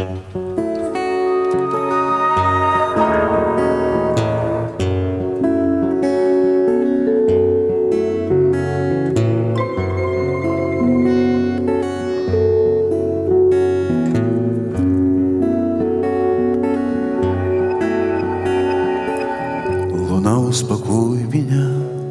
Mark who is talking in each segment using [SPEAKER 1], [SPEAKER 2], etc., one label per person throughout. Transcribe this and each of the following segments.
[SPEAKER 1] Луна, успокой меня.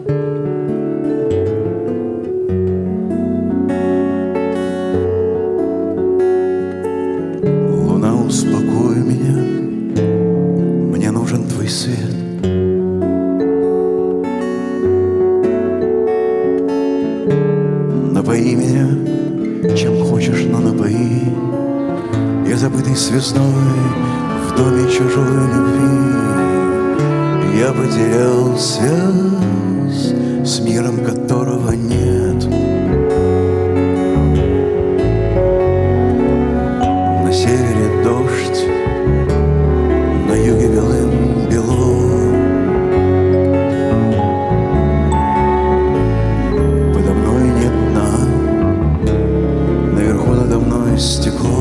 [SPEAKER 1] Луна, успокой меня. Мне нужен твой свет. Напои меня, чем хочешь, но напои. Я забытый звездой в доме чужой любви. Я потерял связь с миром, которого нет. На севере дождь, на юге белым бело. Подо мной нет дна, наверху надо мной стекло.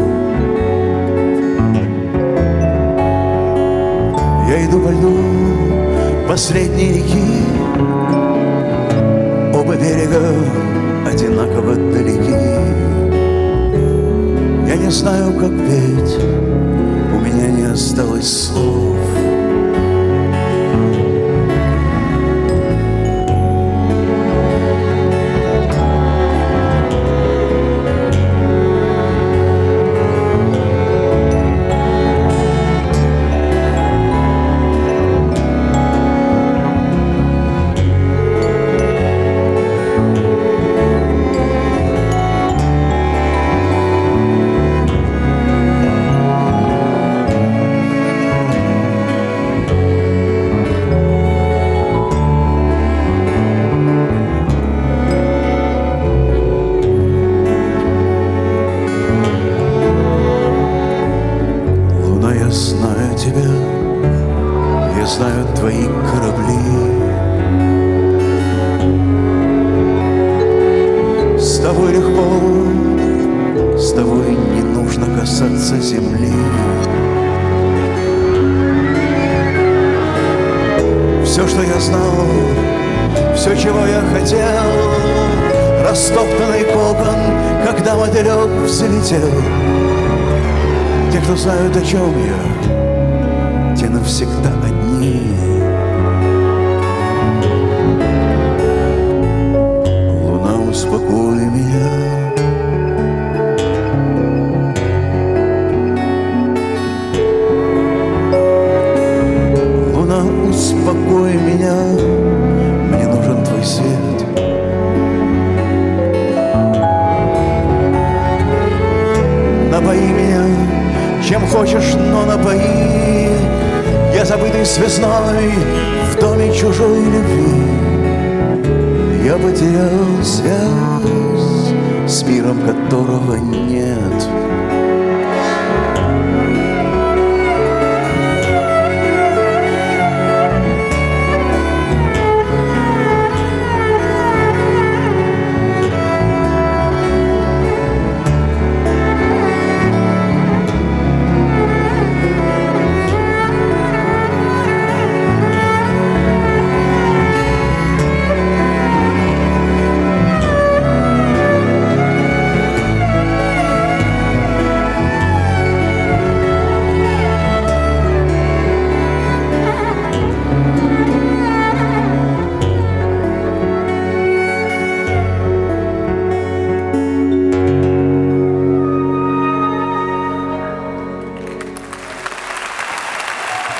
[SPEAKER 1] Я иду по льду последней реки, оба берега одинаково далеки. Я не знаю, как петь, у меня не осталось слов. Я знаю тебя, я знаю твои корабли. С тобой легко, с тобой не нужно касаться земли. Все, что я знал, все, чего я хотел, растоптанный кокон, когда мотылек взлетел. Те, кто знают, о чем я, те навсегда одни. Луна, успокой меня. Луна, успокой меня. Мне нужен твой свет. Напои меня, чем хочешь, но напои. Я забытый звездой в доме чужой любви. Я потерял связь с миром, которого нет.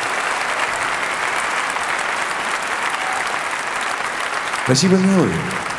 [SPEAKER 1] Спасибо, милый.